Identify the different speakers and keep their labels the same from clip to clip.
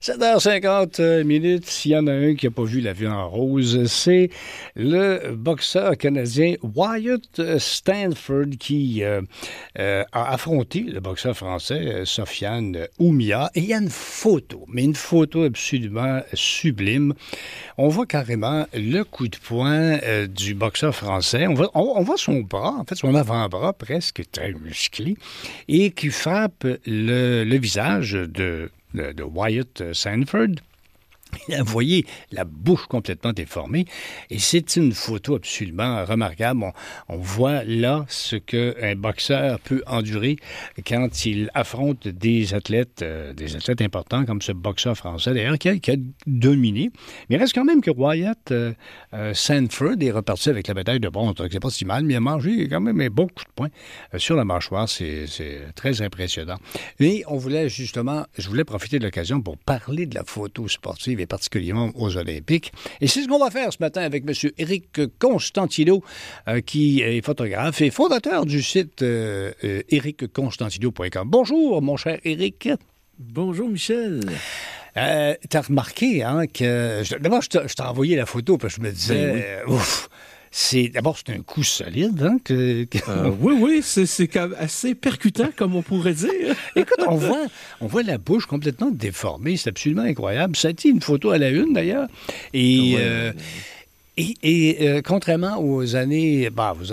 Speaker 1: 7h50 minutes. S'il y en a un qui n'a pas vu la vie en rose, c'est le boxeur canadien Wyatt Stanford qui a affronté le boxeur français Sofiane Oumia. Et il y a une photo, mais une photo absolument sublime. On voit carrément le coup de poing du boxeur français. On voit son bras, en fait son avant-bras presque très musclé, et qui frappe le visage de Wyatt Stanford. Vous voyez la bouche complètement déformée et c'est une photo absolument remarquable. On voit là ce qu'un boxeur peut endurer quand il affronte des athlètes importants comme ce boxeur français d'ailleurs qui a dominé. Mais il reste quand même que Wyatt Stanford est reparti avec la médaille de bronze. Donc c'est pas si mal, mais il a mangé quand même un bon coup de poing sur la mâchoire. C'est très impressionnant. Et je voulais profiter de l'occasion pour parler de la photo sportive et particulièrement aux Olympiques. Et c'est ce qu'on va faire ce matin avec M. Éric Constantino, qui est photographe et fondateur du site ericconstantino.com. Bonjour, mon cher Éric.
Speaker 2: Bonjour, Michel.
Speaker 1: T'as remarqué que... D'abord, je t'ai envoyé la photo parce que je me disais... Ouf! D'abord, c'est un coup solide.
Speaker 2: Oui, c'est assez percutant, comme on pourrait dire.
Speaker 1: Écoute, on voit la bouche complètement déformée. C'est absolument incroyable. Ça a été une photo à la une, d'ailleurs. Et contrairement aux années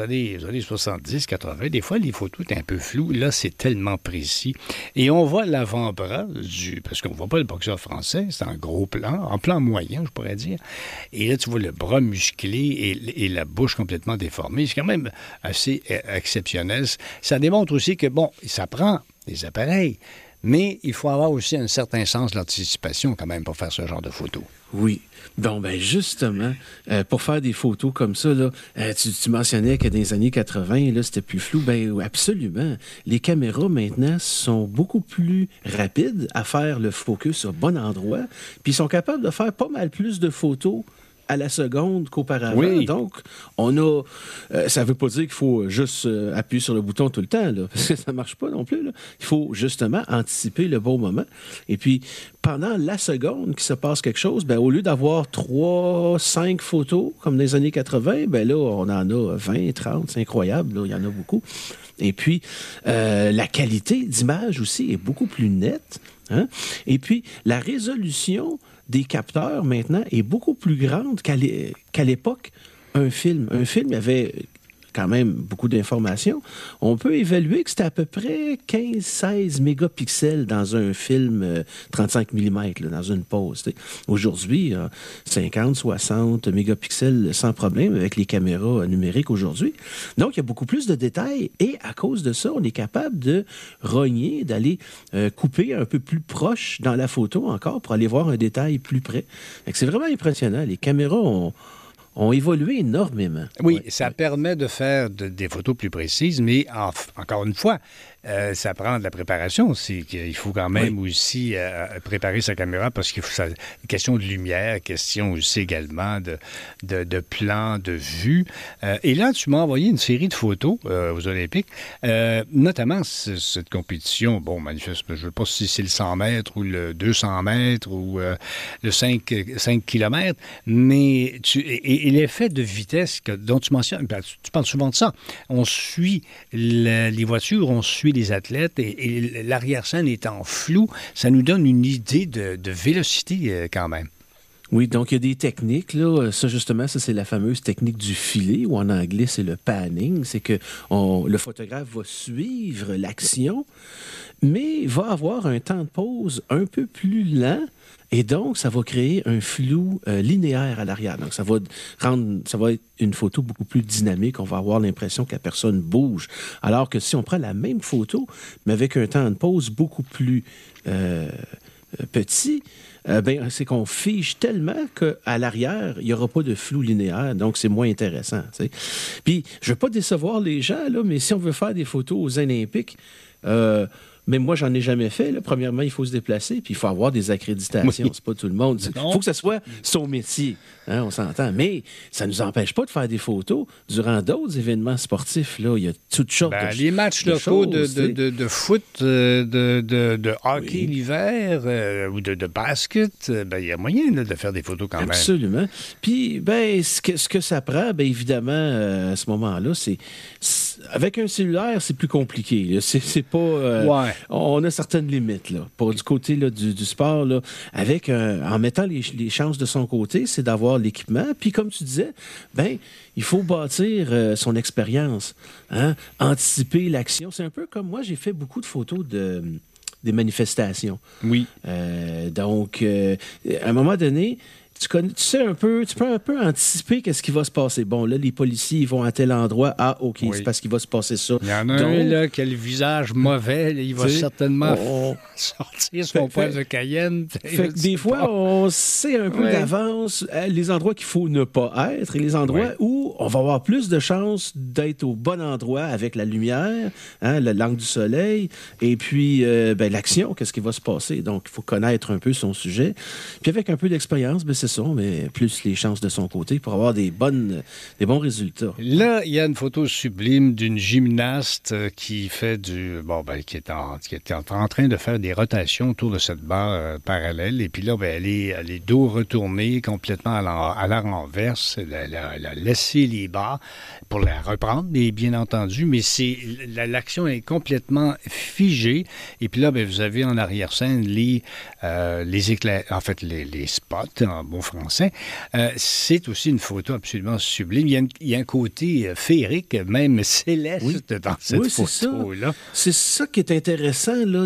Speaker 1: 70, 80, des fois, les photos étaient un peu floues. Là, c'est tellement précis. Et on voit l'avant-bras parce qu'on ne voit pas le boxeur français, c'est en gros plan, en plan moyen, je pourrais dire. Et là, tu vois le bras musclé et la bouche complètement déformée. C'est quand même assez exceptionnel. Ça démontre aussi que, ça prend des appareils, mais il faut avoir aussi un certain sens de l'anticipation quand même pour faire ce genre de photos.
Speaker 2: Oui. Bon, justement, pour faire des photos comme ça, là, tu mentionnais que dans les années 80, là, c'était plus flou. Absolument. Les caméras, maintenant, sont beaucoup plus rapides à faire le focus au bon endroit, puis ils sont capables de faire pas mal plus de photos à la seconde qu'auparavant.
Speaker 1: Oui.
Speaker 2: Donc, on a... ça veut pas dire qu'il faut juste appuyer sur le bouton tout le temps, là, parce que ça marche pas non plus. Là. Il faut justement anticiper le bon moment. Et puis, pendant la seconde qu'il se passe quelque chose, au lieu d'avoir 3, 5 photos, comme dans les années 80, là, on en a 20, 30. C'est incroyable. Là, il y en a beaucoup. Et puis, la qualité d'image aussi est beaucoup plus nette. Hein? Et puis, la résolution des capteurs, maintenant, est beaucoup plus grande qu'à l'époque. Un film, il y avait quand même beaucoup d'informations. On peut évaluer que c'était à peu près 15-16 mégapixels dans un film 35 mm, dans une pose. T'sais. Aujourd'hui, 50-60 mégapixels sans problème avec les caméras numériques aujourd'hui. Donc, il y a beaucoup plus de détails et à cause de ça, on est capable de rogner, d'aller couper un peu plus proche dans la photo encore pour aller voir un détail plus près. C'est vraiment impressionnant. Les caméras ont évolué énormément.
Speaker 1: Oui, ça permet de faire des photos plus précises, mais encore une fois, ça prend de la préparation. Il faut quand même aussi préparer sa caméra parce qu'il faut question de lumière, question aussi également de plan, de vue. Et là, tu m'as envoyé une série de photos aux Olympiques, notamment cette compétition, manifeste, je ne sais pas si c'est le 100 mètres ou le 200 mètres ou le 5 km, mais et l'effet de vitesse dont tu mentionnes, tu parles souvent de ça. On suit les voitures, on suit les athlètes et l'arrière-scène étant floue, ça nous donne une idée de vélocité quand même.
Speaker 2: Oui, donc il y a des techniques, là. Ça, justement, c'est la fameuse technique du filet, ou en anglais, c'est le panning. C'est que le photographe va suivre l'action, mais va avoir un temps de pause un peu plus lent. Et donc, ça va créer un flou linéaire à l'arrière. Donc, ça va être une photo beaucoup plus dynamique. On va avoir l'impression que la personne bouge. Alors que si on prend la même photo, mais avec un temps de pause beaucoup plus petit, c'est qu'on fige tellement qu'à l'arrière, il n'y aura pas de flou linéaire. Donc, c'est moins intéressant. T'sais. Puis, je ne veux pas décevoir les gens, là, mais si on veut faire des photos aux Olympiques, Même moi, j'en ai jamais fait. Là. Premièrement, il faut se déplacer, puis il faut avoir des accréditations. Oui. C'est pas tout le monde. Il faut que ce soit son métier. Hein, on s'entend. Mais ça ne nous empêche pas de faire des photos durant d'autres événements sportifs. Là. Il y a toutes sortes
Speaker 1: les matchs locaux de foot, de hockey l'hiver ou de basket, il y a moyen là, de faire des photos quand même.
Speaker 2: Absolument. Puis, ce que ça prend, évidemment, à ce moment-là, c'est avec un cellulaire, c'est plus compliqué. Là. C'est pas... On a certaines limites. Là. Pour du côté là, du sport, là, en mettant les chances de son côté, c'est d'avoir l'équipement. Puis, comme tu disais, il faut bâtir son expérience. Hein? Anticiper l'action. C'est un peu comme moi, j'ai fait beaucoup de photos des manifestations.
Speaker 1: Oui.
Speaker 2: Donc, à un moment donné... Tu sais un peu, tu peux un peu anticiper qu'est-ce qui va se passer. Bon, là, les policiers, ils vont à tel endroit. Ah, OK, c'est parce qu'il va se passer ça.
Speaker 1: Il y en a un, là, qui a le visage mauvais. Là, il va certainement sortir son poivre de Cayenne.
Speaker 2: Fait que des fois, on sait un peu d'avance les endroits qu'il faut ne pas être et les endroits où on va avoir plus de chances d'être au bon endroit avec la lumière, l'angle du soleil, et puis l'action, qu'est-ce qui va se passer. Donc, il faut connaître un peu son sujet. Puis avec un peu d'expérience, c'est ça, mais plus les chances de son côté pour avoir des bons résultats.
Speaker 1: Là, il y a une photo sublime d'une gymnaste qui fait qui est en train de faire des rotations autour de cette barre parallèle. Et puis là, elle est dos retourné complètement à la renverse. Elle a laissé les barres pour la reprendre, bien entendu, mais l'action est complètement figée. Et puis là, vous avez en arrière-scène les éclairs, en fait, les spots en bon français. C'est aussi une photo absolument sublime. Il y a un côté féerique, même céleste dans cette photo-là.
Speaker 2: C'est ça qui est intéressant, là,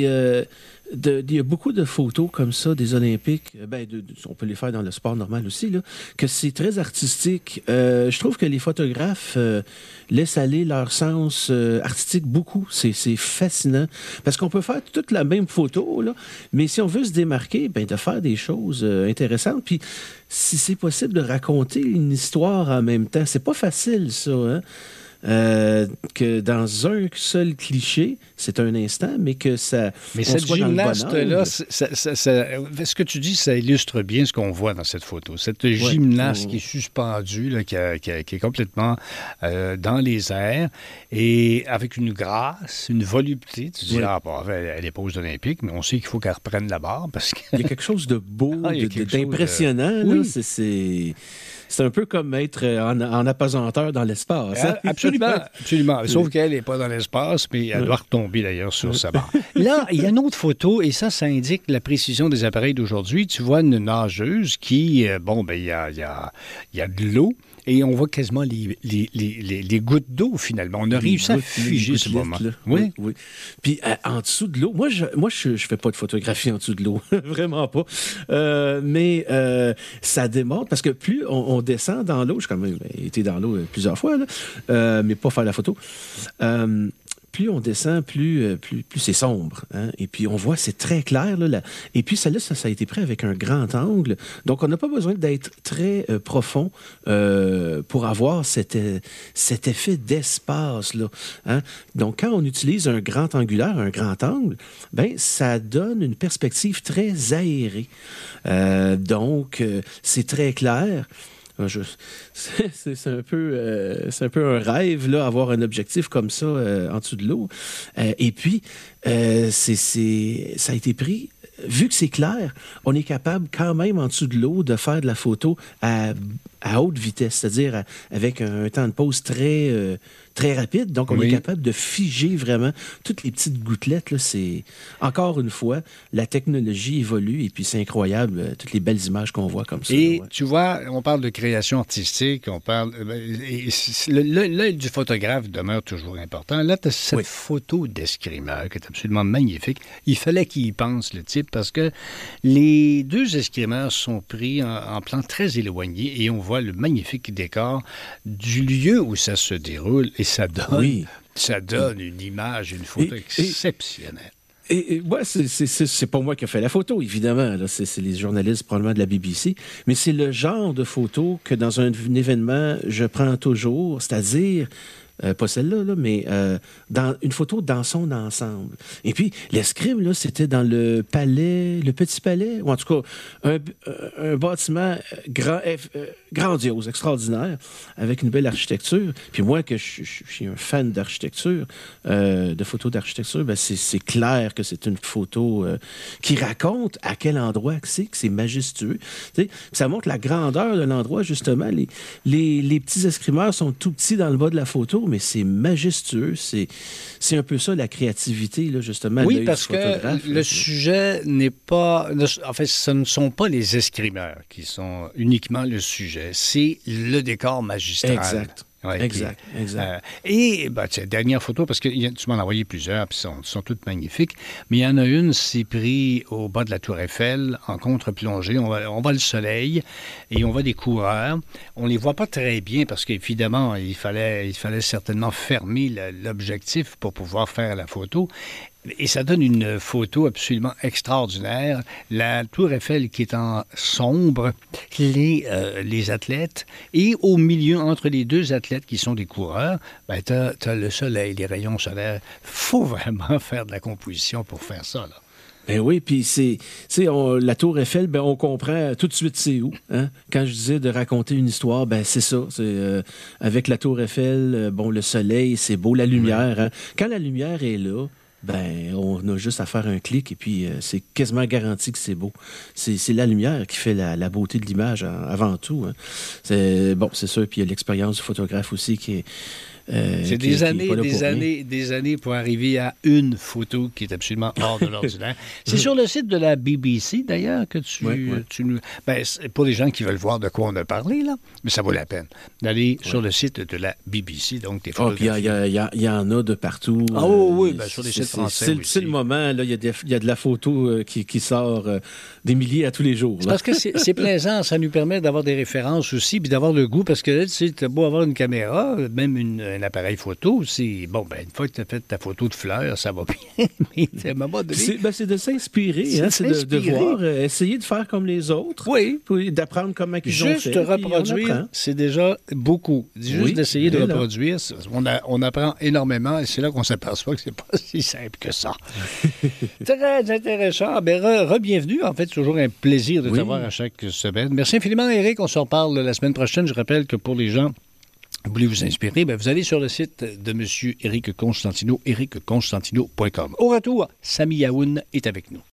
Speaker 2: il y a beaucoup de photos comme ça des Olympiques. On peut les faire dans le sport normal aussi, là, que c'est très artistique. Je trouve que les photographes laissent aller leur sens artistique beaucoup. C'est fascinant. Parce qu'on peut faire toute la même photo, là, mais si on veut se démarquer, de faire des choses intéressantes. Puis, si c'est possible de raconter une histoire en même temps, c'est pas facile, ça, hein? Que dans un seul cliché, c'est un instant, mais que ça...
Speaker 1: Mais cette gymnaste-là, ce que tu dis, ça illustre bien ce qu'on voit dans cette photo. Cette gymnaste qui est suspendue, là, qui est complètement dans les airs, et avec une grâce, une volupté. Tu dis, elle n'est pas aux Olympiques, mais on sait qu'il faut qu'elle reprenne la barre, parce que...
Speaker 2: Il y a quelque chose de beau, d'impressionnant. Là, c'est un peu comme être en apesanteur dans l'espace. Hein?
Speaker 1: Absolument. Sauf qu'elle n'est pas dans l'espace, mais elle doit retomber d'ailleurs sur sa barre. Là, il y a une autre photo, et ça indique la précision des appareils d'aujourd'hui. Tu vois une nageuse qui, il y a de l'eau, et on voit quasiment les gouttes d'eau, finalement. On a réussi à figer ce moment.
Speaker 2: Oui. Puis, en dessous de l'eau, moi, je fais pas de photographie en dessous de l'eau. Vraiment pas. Mais ça démontre, parce que plus on descend dans l'eau, j'ai quand même été dans l'eau plusieurs fois, là, mais pas faire la photo. Plus on descend, plus c'est sombre. Hein? Et puis, on voit, c'est très clair. Là. Et puis, ça a été pris avec un grand angle. Donc, on n'a pas besoin d'être très profond pour avoir cet effet d'espace. Là, hein? Donc, quand on utilise un grand angulaire, un grand angle, ça donne une perspective très aérée. Donc, c'est très clair. C'est un peu un rêve, là, avoir un objectif comme ça en dessous de l'eau. Et puis, ça a été pris. Vu que c'est clair, on est capable quand même en dessous de l'eau de faire de la photo à haute vitesse, c'est-à-dire avec un temps de pause très rapide. Donc, on est capable de figer vraiment toutes les petites gouttelettes. Là, c'est, encore une fois, la technologie évolue et puis c'est incroyable, toutes les belles images qu'on voit comme ça.
Speaker 1: Et tu vois, on parle de création artistique, on parle... l'œil du photographe demeure toujours important. Là, tu as cette photo d'escrimeur qui est absolument magnifique. Il fallait qu'il y pense, le type, parce que les deux escrimeurs sont pris en plan très éloigné et on voit le magnifique décor du lieu où ça se déroule et ça donne une image, une photo exceptionnelle.
Speaker 2: Et c'est pas moi qui ai fait la photo, évidemment. Là, c'est les journalistes probablement de la BBC. Mais c'est le genre de photo que dans un événement, je prends toujours, c'est-à-dire pas celle-là, là, mais dans une photo dans son ensemble. Et puis, l'escrime, là, c'était dans le palais, le Petit Palais, ou en tout cas, un bâtiment grandiose, extraordinaire, avec une belle architecture. Puis moi, que je suis un fan d'architecture, de photos d'architecture, ben c'est clair que c'est une photo qui raconte à quel endroit que c'est majestueux. Tu sais, ça montre la grandeur de l'endroit, justement. Les petits escrimeurs sont tout petits dans le bas de la photo, mais c'est majestueux. C'est un peu ça, la créativité, là, justement.
Speaker 1: Oui, parce que le sujet n'est pas... En fait, ce ne sont pas les escrimeurs qui sont uniquement le sujet. C'est le décor magistral.
Speaker 2: Exact.
Speaker 1: Ouais,
Speaker 2: exact.
Speaker 1: Et, dernière photo, parce que tu m'en as envoyé plusieurs, puis sont toutes magnifiques, mais il y en a une, c'est pris au bas de la Tour Eiffel, en contre-plongée. On voit le soleil et on voit des coureurs. On les voit pas très bien parce qu'évidemment, il fallait certainement fermer l'objectif pour pouvoir faire la photo. Et ça donne une photo absolument extraordinaire. La Tour Eiffel qui est en sombre, les athlètes, et au milieu, entre les deux athlètes qui sont des coureurs, ben t'as le soleil, les rayons solaires. Faut vraiment faire de la composition pour faire ça, là.
Speaker 2: Ben oui, puis la Tour Eiffel, ben on comprend tout de suite c'est où. Hein? Quand je disais de raconter une histoire, ben c'est ça. Avec la Tour Eiffel, le soleil, c'est beau, la lumière. Hein? Quand la lumière est là, ben on a juste à faire un clic et puis c'est quasiment garanti que c'est beau. C'est la lumière qui fait la beauté de l'image avant tout. Hein. C'est sûr, puis il y a l'expérience du photographe aussi qui est...
Speaker 1: c'est des années pour arriver à une photo qui est absolument hors de l'ordinaire. C'est sur le site de la BBC, d'ailleurs, que tu nous... c'est pour les gens qui veulent voir de quoi on a parlé, là, mais ça vaut la peine d'aller sur le site de la BBC, donc des photos.
Speaker 2: Puis il y en a de partout.
Speaker 1: Ah oui, sur les sites français aussi.
Speaker 2: C'est le moment, là, il y a de la photo qui sort des milliers à tous les jours.
Speaker 1: C'est parce que c'est plaisant, ça nous permet d'avoir des références aussi, puis d'avoir le goût, parce que là, tu sais, t'as beau avoir une caméra, même un appareil photo, une fois que tu as fait ta photo de fleurs, ça va bien. Mais à un moment donné...
Speaker 2: C'est de s'inspirer, c'est de voir, essayer de faire comme les autres.
Speaker 1: Oui.
Speaker 2: Puis d'apprendre comment ils ont fait.
Speaker 1: Juste reproduire, c'est déjà beaucoup. Juste d'essayer de reproduire, on apprend énormément et c'est là qu'on s'aperçoit que c'est pas si simple que ça. Très intéressant. Re-bienvenue. En fait, c'est toujours un plaisir de t'avoir à chaque semaine. Merci infiniment, Éric. On se reparle la semaine prochaine. Je rappelle que pour les gens vous voulez vous inspirer, vous allez sur le site de M. Éric Constantino, ericconstantino.com. Au retour, Samy Yaoun est avec nous.